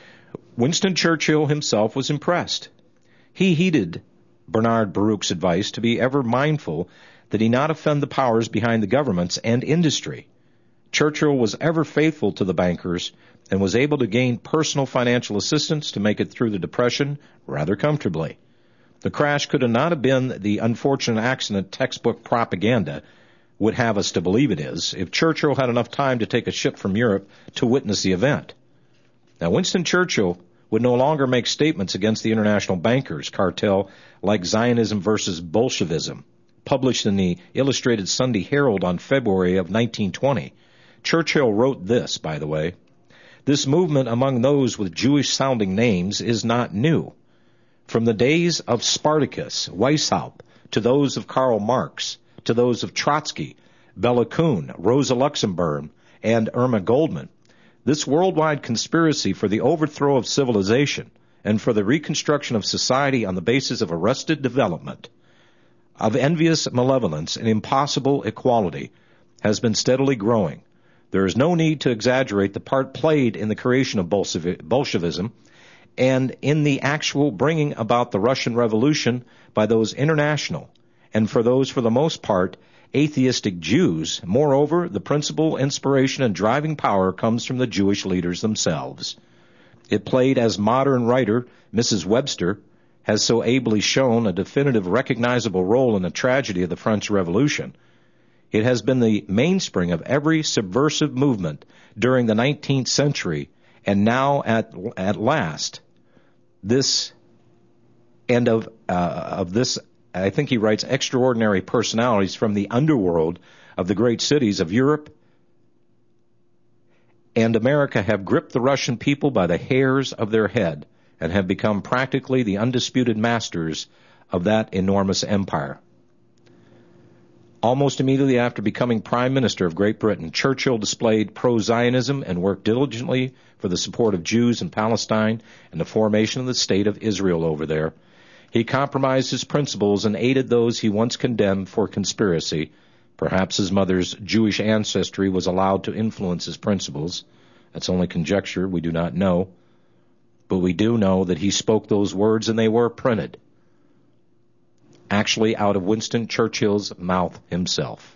[SPEAKER 2] Winston Churchill himself was impressed. He heeded Bernard Baruch's advice to be ever mindful that he not offend the powers behind the governments and industry. Churchill was ever faithful to the bankers and was able to gain personal financial assistance to make it through the Depression rather comfortably. The crash could not have been the unfortunate accident textbook propaganda would have us to believe it is if Churchill had enough time to take a ship from Europe to witness the event. Now, Winston Churchill would no longer make statements against the international bankers cartel like Zionism versus Bolshevism, published in the Illustrated Sunday Herald on February of nineteen twenty. Churchill wrote this, by the way: "This movement among those with Jewish-sounding names is not new. From the days of Spartacus, Weishaupt, to those of Karl Marx, to those of Trotsky, Bela Kun, Rosa Luxemburg, and Irma Goldman, this worldwide conspiracy for the overthrow of civilization and for the reconstruction of society on the basis of arrested development, of envious malevolence and impossible equality, has been steadily growing. There is no need to exaggerate the part played in the creation of Bolshevism and in the actual bringing about the Russian Revolution by those international, and for those, for the most part, atheistic Jews. Moreover, the principal inspiration and driving power comes from the Jewish leaders themselves. It played, as modern writer Missus Webster has so ably shown, a definitive recognizable role in the tragedy of the French Revolution. It has been the mainspring of every subversive movement during the nineteenth century, and now at at last, this end of uh, of this I think he writes, extraordinary personalities from the underworld of the great cities of Europe and America have gripped the Russian people by the hairs of their head and have become practically the undisputed masters of that enormous empire. Almost immediately after becoming Prime Minister of Great Britain, Churchill displayed pro-Zionism and worked diligently for the support of Jews in Palestine and the formation of the State of Israel over there. He compromised his principles and aided those he once condemned for conspiracy. Perhaps his mother's Jewish ancestry was allowed to influence his principles. That's only conjecture. We do not know. But we do know that he spoke those words and they were printed, actually out of Winston Churchill's mouth himself.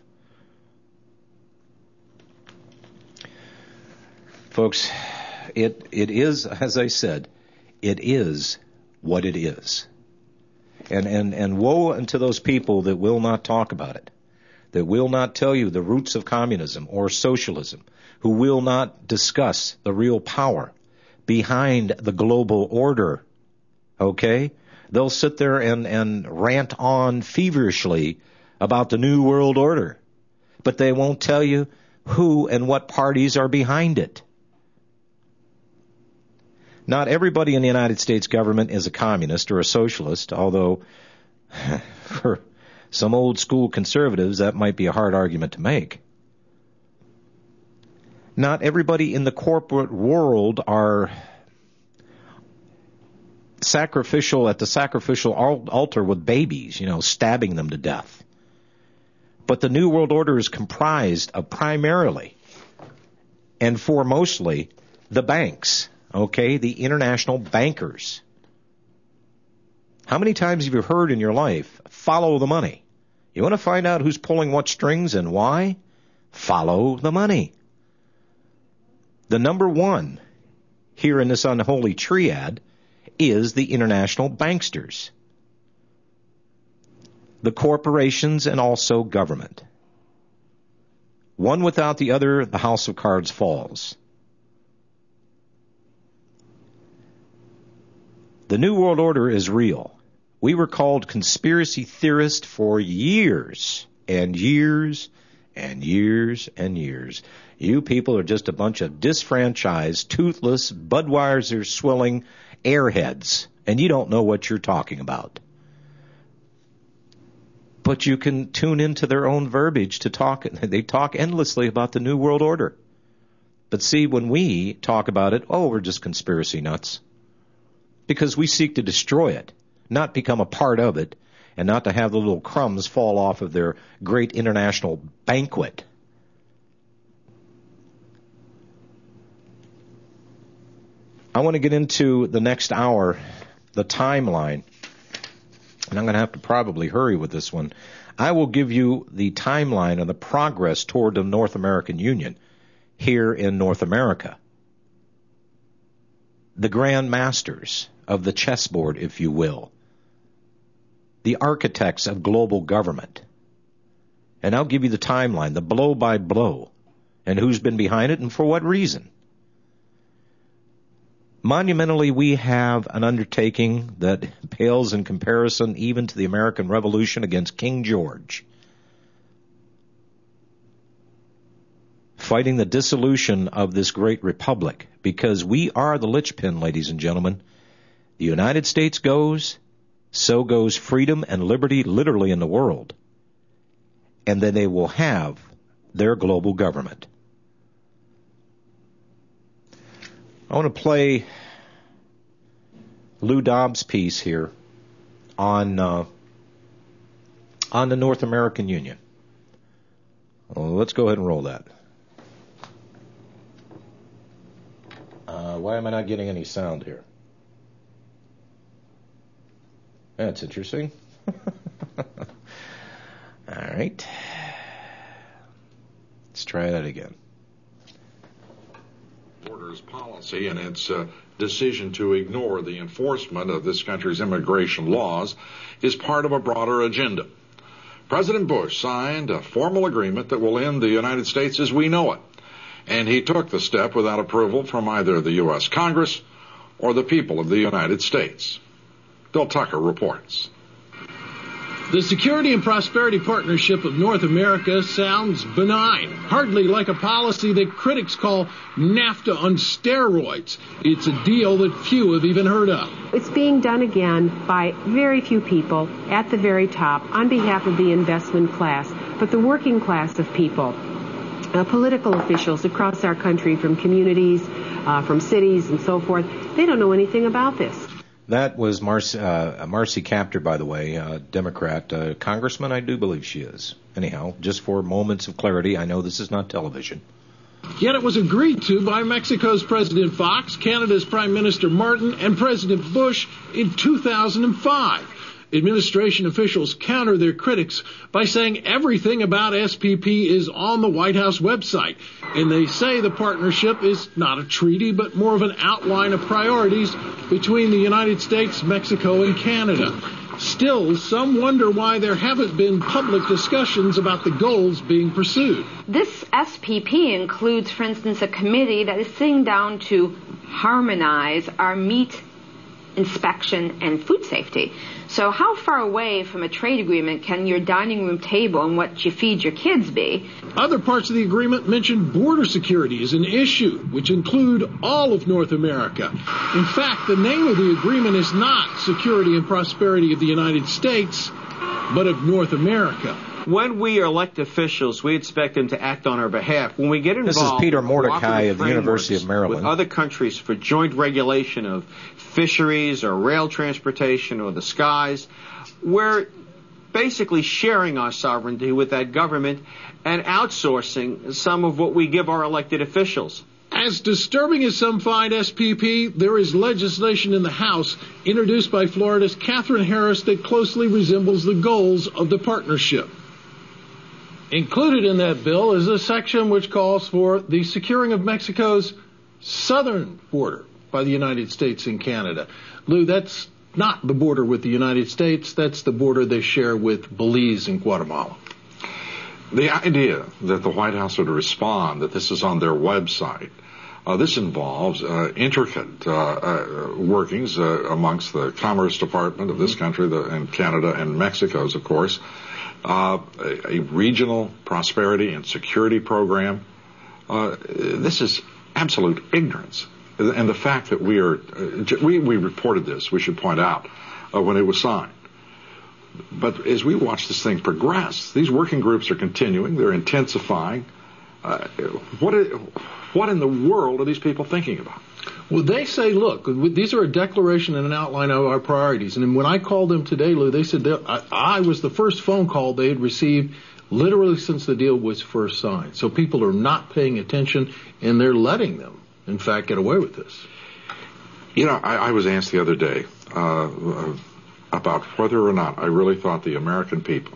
[SPEAKER 2] Folks, it it is, as I said, it is what it is. And, and, and woe unto those people that will not talk about it, that will not tell you the roots of communism or socialism, who will not discuss the real power behind the global order, okay? They'll sit there and, and rant on feverishly about the New World Order, but they won't tell you who and what parties are behind it. Not everybody in the United States government is a communist or a socialist, although for some old school conservatives that might be a hard argument to make. Not everybody in the corporate world are sacrificial at the sacrificial altar with babies, you know, stabbing them to death. But the New World Order is comprised of primarily and foremostly the banks, okay, the international bankers. How many times have you heard in your life, follow the money? You want to find out who's pulling what strings and why? Follow the money. The number one here in this unholy triad is the international banksters, the corporations, and also government. One without the other, the house of cards falls. The New World Order is real. We were called conspiracy theorists for years and years and years and years. You people are just a bunch of disfranchised, toothless, Budweiser-swilling airheads, and you don't know what you're talking about. But you can tune into their own verbiage to talk. They talk endlessly about the New World Order. But see, when we talk about it, oh, we're just conspiracy nuts. Because we seek to destroy it, not become a part of it, and not to have the little crumbs fall off of their great international banquet. I want to get into the next hour, the timeline, and I'm going to have to probably hurry with this one. I will give you the timeline of the progress toward the North American Union here in North America. The grand masters of the chessboard, if you will. The architects of global government. And I'll give you the timeline, the blow by blow, and who's been behind it and for what reason. Monumentally, we have an undertaking that pales in comparison even to the American Revolution against King George. Fighting the dissolution of this great republic, because we are the linchpin, ladies and gentlemen. The United States goes, so goes freedom and liberty literally in the world. And then they will have their global government. I want to play Lou Dobbs' piece here on uh, on the North American Union. Well, let's go ahead and roll that. Uh, why am I not getting any sound here? That's interesting. All right. Let's try that again.
[SPEAKER 11] Borders policy and its uh, decision to ignore the enforcement of this country's immigration laws is part of a broader agenda. President Bush signed a formal agreement that will end the United States as we know it, and he took the step without approval from either the U S Congress or the people of the United States. Bill Tucker reports.
[SPEAKER 12] The Security and Prosperity Partnership of North America sounds benign, hardly like a policy that critics call NAFTA on steroids. It's a deal that few have even heard of.
[SPEAKER 13] It's being done again by very few people at the very top on behalf of the investment class, but the working class of people, uh, political officials across our country from communities, uh, from cities and so forth, they don't know anything about this.
[SPEAKER 2] That was Marcy, uh, Marcy Kaptur, by the way, uh, Democrat, uh, congressman, I do believe she is. Anyhow, just for moments of clarity, I know this is not television.
[SPEAKER 12] Yet it was agreed to by Mexico's President Fox, Canada's Prime Minister Martin, and President Bush in two thousand five. Administration officials counter their critics by saying everything about S P P is on the White House website. And they say the partnership is not a treaty, but more of an outline of priorities between the United States, Mexico, and Canada. Still, some wonder why there haven't been public discussions about the goals being pursued.
[SPEAKER 14] This S P P includes, for instance, a committee that is sitting down to harmonize our meat inspection and food safety. So how far away from a trade agreement can your dining room table and what you feed your kids be?
[SPEAKER 12] Other parts of the agreement mention border security as an issue, which include all of North America. In fact, the name of the agreement is not Security and Prosperity of the United States, but of North America.
[SPEAKER 15] When we are elected officials, we expect them to act on our behalf. When we get involved,
[SPEAKER 2] this is Peter Mordecai of the University of Maryland,
[SPEAKER 15] with other countries for joint regulation of fisheries or rail transportation or the skies, we're basically sharing our sovereignty with that government and outsourcing some of what we give our elected officials.
[SPEAKER 12] As disturbing as some find S P P, there is legislation in the House introduced by Florida's Katherine Harris that closely resembles the goals of the partnership. Included in that bill is a section which calls for the securing of Mexico's southern border by the United States and Canada. Lou, that's not the border with the United States. That's the border they share with Belize and Guatemala.
[SPEAKER 11] The idea that the White House would respond that this is on their website, uh, this involves uh, intricate uh, uh, workings uh, amongst the Commerce Department of this country the, and Canada and Mexico's, of course, uh, a, a regional prosperity and security program. Uh, this is absolute ignorance. And the fact that we are, uh, we, we reported this, we should point out, uh, when it was signed. But as we watch this thing progress, these working groups are continuing, they're intensifying. Uh, what, is, what in the world are these people thinking about?
[SPEAKER 12] Well, they say, look, these are a declaration and an outline of our priorities. And when I called them today, Lou, they said I, I was the first phone call they had received literally since the deal was first signed. So people are not paying attention, and they're letting them, in fact, get away with this.
[SPEAKER 11] You know, I, I was asked the other day uh, about whether or not I really thought the American people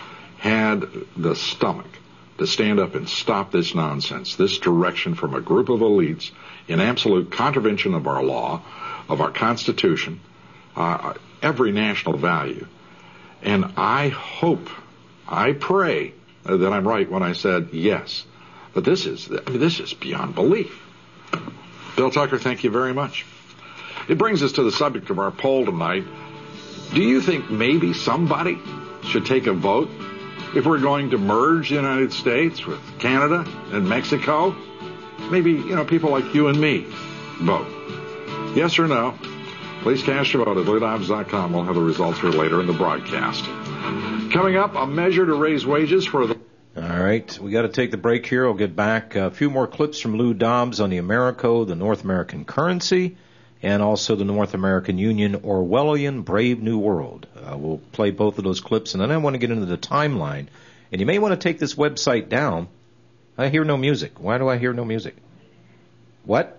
[SPEAKER 11] had the stomach to stand up and stop this nonsense, this direction from a group of elites in absolute contravention of our law, of our Constitution, uh, every national value. And I hope, I pray that I'm right when I said yes. But this is, I mean, this is beyond belief. Bill Tucker, thank you very much. It brings us to the subject of our poll tonight. Do you think maybe somebody should take a vote if we're going to merge the United States with Canada and Mexico? Maybe, you know, people like you and me vote. Yes or no? Please cast your vote at lou dobbs dot com. We'll have the results here later in the broadcast. Coming up, a measure to raise wages for the...
[SPEAKER 2] All right, we got to take the break here. I'll get back a few more clips from Lou Dobbs on the Americo, the North American currency, and also the North American Union, Orwellian Brave New World. Uh, we'll play both of those clips, and then I want to get into the timeline. And you may want to take this website down. I hear no music. Why do I hear no music? What?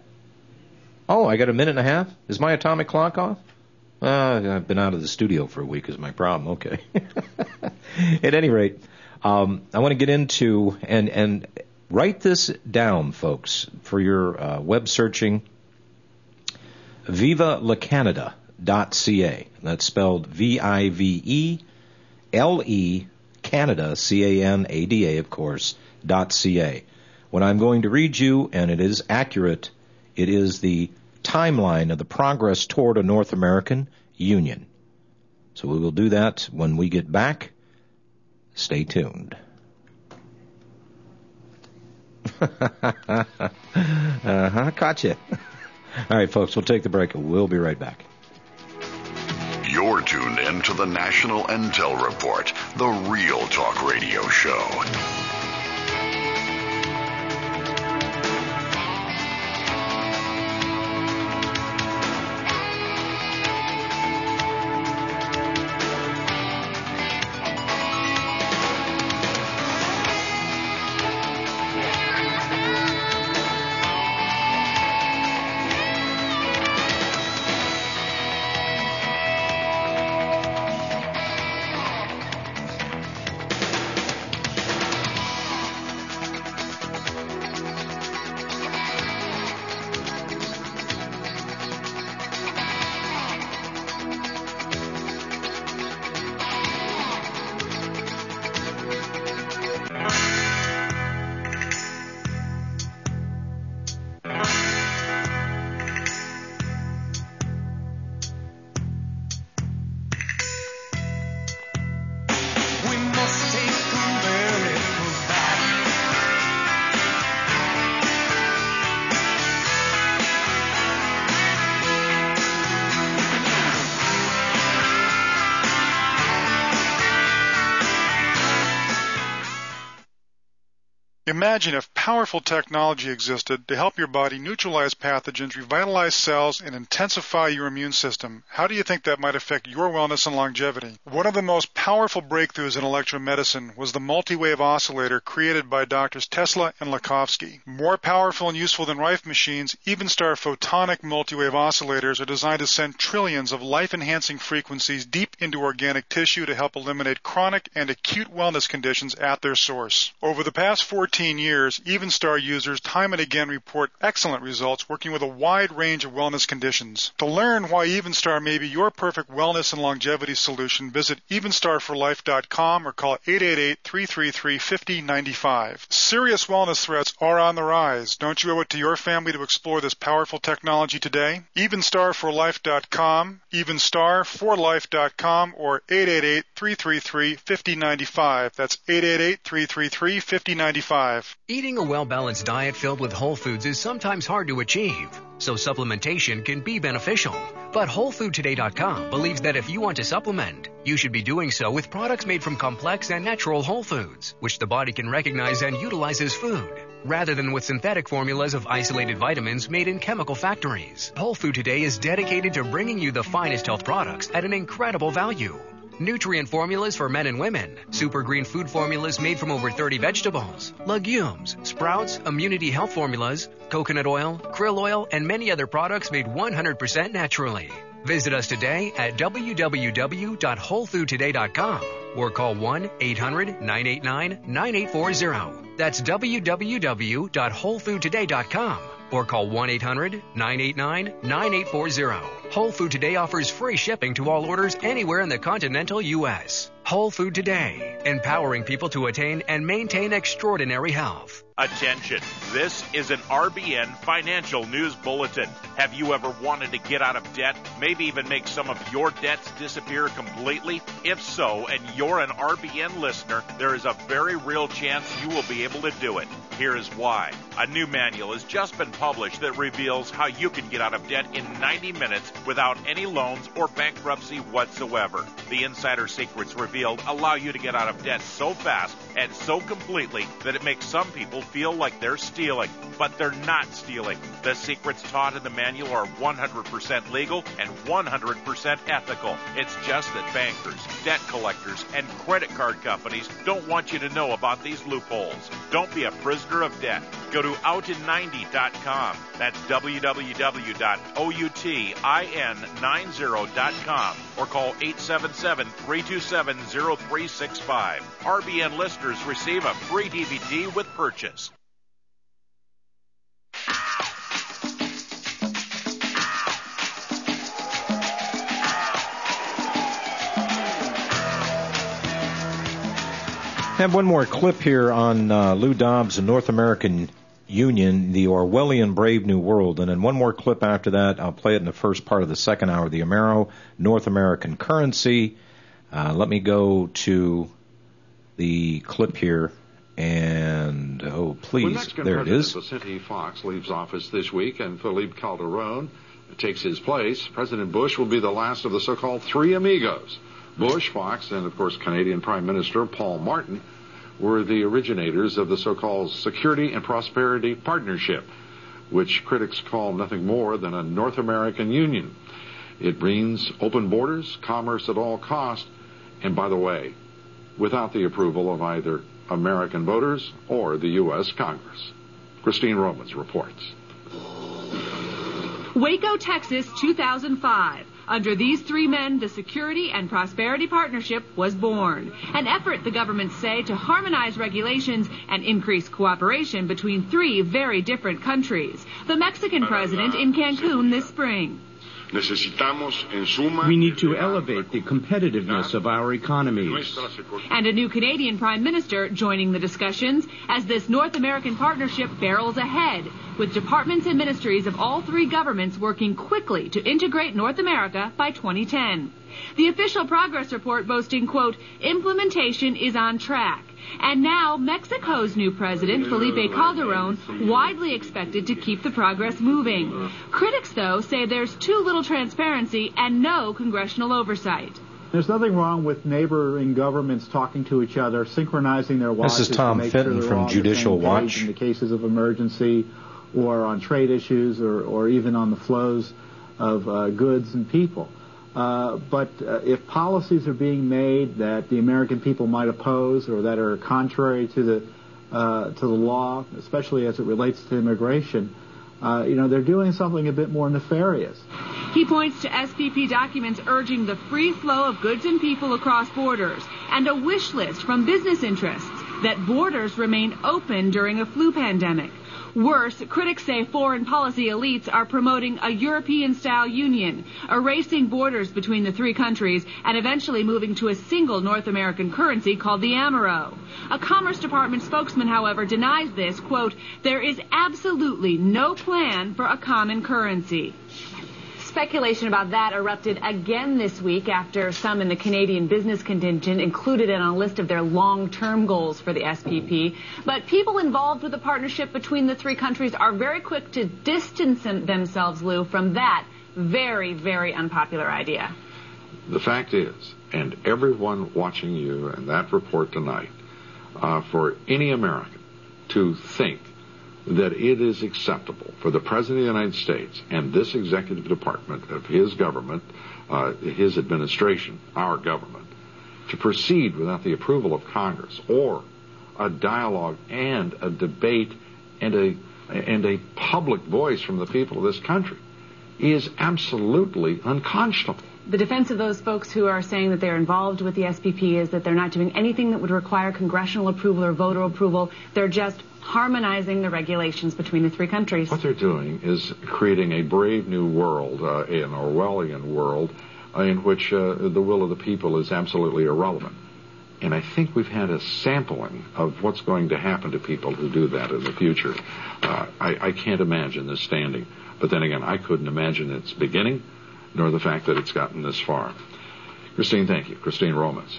[SPEAKER 2] Oh, I got a minute and a half? Is my atomic clock off? Uh, I've been out of the studio for a week is my problem. Okay. At any rate, um, I want to get into, and, and write this down, folks, for your uh, web searching. Viva La Canada dot C A. That's spelled V I V E L E Canada, C A N A D A, of course, dot C A. What I'm going to read you, and it is accurate, it is the timeline of the progress toward a North American Union. So we will do that when we get back. Stay tuned. uh-huh, caught you. All right, folks, we'll take the break. We'll be right back.
[SPEAKER 16] You're tuned in to the National Intel Report, the Real Talk Radio Show.
[SPEAKER 8] Imagine if powerful technology existed to help your body neutralize pathogens, revitalize cells, and intensify your immune system. How do you think that might affect your wellness and longevity? One of the most powerful breakthroughs in electromedicine was the multi-wave oscillator created by Doctors Tesla and Lakhovsky. More powerful and useful than Rife machines, Evenstar photonic multi-wave oscillators are designed to send trillions of life-enhancing frequencies deep into organic tissue to help eliminate chronic and acute wellness conditions at their source. Over the past fourteen years, Evenstar users time and again report excellent results working with a wide range of wellness conditions. To learn why Evenstar may be your perfect wellness and longevity solution, visit evenstar for life dot com or call eight eight eight, three three three, five zero nine five. Serious wellness threats are on the rise. Don't you owe it to your family to explore this powerful technology today? evenstar for life dot com, evenstar for life dot com, or eight eight eight, three three three, five zero nine five. That's eight eight eight, three three three, five zero nine five.
[SPEAKER 5] Eating a well-balanced diet filled with whole foods is sometimes hard to achieve, so supplementation can be beneficial. But whole food today dot com believes that if you want to supplement, you should be doing so with products made from complex and natural whole foods, which the body can recognize and utilize as food, rather than with synthetic formulas of isolated vitamins made in chemical factories. Whole Food Today is dedicated to bringing you the finest health products at an incredible value. Nutrient formulas for men and women, super green food formulas made from over thirty vegetables, legumes, sprouts, immunity health formulas, coconut oil, krill oil, and many other products made one hundred percent naturally. Visit us today at w w w dot whole food today dot com or call one eight hundred, nine eight nine, nine eight four zero. That's w w w dot whole food today dot com or call one eight hundred, nine eight nine, nine eight four zero. Whole Food Today offers free shipping to all orders anywhere in the continental U S. Whole Food Today, empowering people to attain and maintain extraordinary health.
[SPEAKER 3] Attention, this is an R B N Financial News Bulletin. Have you ever wanted to get out of debt, maybe even make some of your debts disappear completely? If so, and you're an R B N listener, there is a very real chance you will be able to do it. Here is why. A new manual has just been published that reveals how you can get out of debt in ninety minutes without any loans or bankruptcy whatsoever. The insider secrets revealed allow you to get out of debt so fast and so completely that it makes some people feel like they're stealing, but they're not stealing. The secrets taught in the manual are one hundred percent legal and one hundred percent ethical. It's just that bankers, debt collectors, and credit card companies don't want you to know about these loopholes. Don't be a prisoner of debt. Go to out in ninety dot com. That's w w w dot outin ninety dot com or call eight seven seven, three two seven, zero three six five. R B N listeners receive a free D V D with purchase.
[SPEAKER 2] I have one more clip here on uh, Lou Dobbs, a North American Union, the Orwellian Brave New World. And then one more clip after that. I'll play it in the first part of the second hour. The Amero, North American currency. Uh, let me go to the clip here. And, oh, please, there it is.
[SPEAKER 11] Vicente Fox leaves office this week, and Felipe Calderon takes his place. President Bush will be the last of the so-called three amigos. Bush, Fox, and, of course, Canadian Prime Minister Paul Martin were the originators of the so-called Security and Prosperity Partnership, which critics call nothing more than a North American Union. It means open borders, commerce at all cost, and, by the way, without the approval of either American voters or the U S Congress. Christine Romans reports.
[SPEAKER 17] Waco, Texas, two thousand five. Under these three men, the Security and Prosperity Partnership was born. An effort, the governments say, to harmonize regulations and increase cooperation between three very different countries. The Mexican president in Cancun this spring.
[SPEAKER 18] We need to elevate the competitiveness of our economies.
[SPEAKER 17] And a new Canadian Prime Minister joining the discussions as this North American partnership barrels ahead, with departments and ministries of all three governments working quickly to integrate North America by twenty ten. The official progress report boasting, quote, implementation is on track. And now Mexico's new president, Felipe Calderon, widely expected to keep the progress moving. Critics, though, say there's too little transparency and no congressional oversight.
[SPEAKER 19] There's nothing wrong with neighboring governments talking to each other, synchronizing their watches.
[SPEAKER 2] This is Tom
[SPEAKER 19] to make
[SPEAKER 2] Fenton
[SPEAKER 19] sure
[SPEAKER 2] from Judicial Watch.
[SPEAKER 19] In the cases of emergency or on trade issues or, or even on the flows of uh, goods and people. Uh, but uh, if policies are being made that the American people might oppose or that are contrary to the uh, to the law, especially as it relates to immigration, uh, you know, they're doing something a bit more nefarious.
[SPEAKER 17] He points to S P P documents urging the free flow of goods and people across borders and a wish list from business interests that borders remain open during a flu pandemic. Worse, critics say foreign policy elites are promoting a European-style union, erasing borders between the three countries and eventually moving to a single North American currency called the Amero. A Commerce Department spokesman, however, denies this, quote, there is absolutely no plan for a common currency. Speculation about that erupted again this week after some in the Canadian business contingent included it on a list of their long-term goals for the S P P. But people involved with the partnership between the three countries are very quick to distance themselves, Lou, from that very, very unpopular idea.
[SPEAKER 11] The fact is, and everyone watching you and that report tonight, uh, for any American to think that it is acceptable for the President of the United States and this executive department of his government, uh, his administration, our government, to proceed without the approval of Congress or a dialogue and a debate and a and a public voice from the people of this country is absolutely unconscionable.
[SPEAKER 17] The defense of those folks who are saying that they're involved with the S P P is that they're not doing anything that would require congressional approval or voter approval. They're just harmonizing the regulations between the three countries.
[SPEAKER 11] What they're doing is creating a brave new world, uh, an Orwellian world, uh, in which uh, the will of the people is absolutely irrelevant. And I think we've had a sampling of what's going to happen to people who do that in the future. Uh, I, I can't imagine this standing. But then again, I couldn't imagine its beginning, nor the fact that it's gotten this far. Christine, thank you. Christine Romans.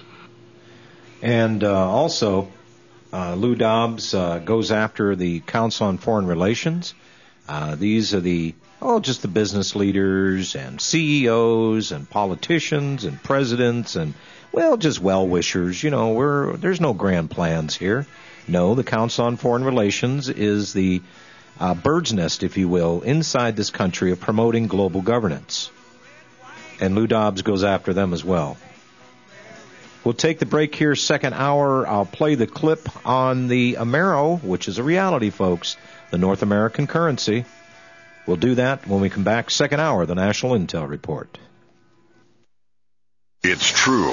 [SPEAKER 2] And uh, also, uh, Lou Dobbs uh, goes after the Council on Foreign Relations. Uh, these are the, oh, just the business leaders and C E Os and politicians and presidents and, well, just well-wishers. You know, we're, there's no grand plans here. No, the Council on Foreign Relations is the uh, bird's nest, if you will, inside this country of promoting global governance. And Lou Dobbs goes after them as well. We'll take the break here, second hour. I'll play the clip on the Amero, which is a reality, folks, the North American currency. We'll do that when we come back, second hour, the National Intel Report.
[SPEAKER 16] It's true.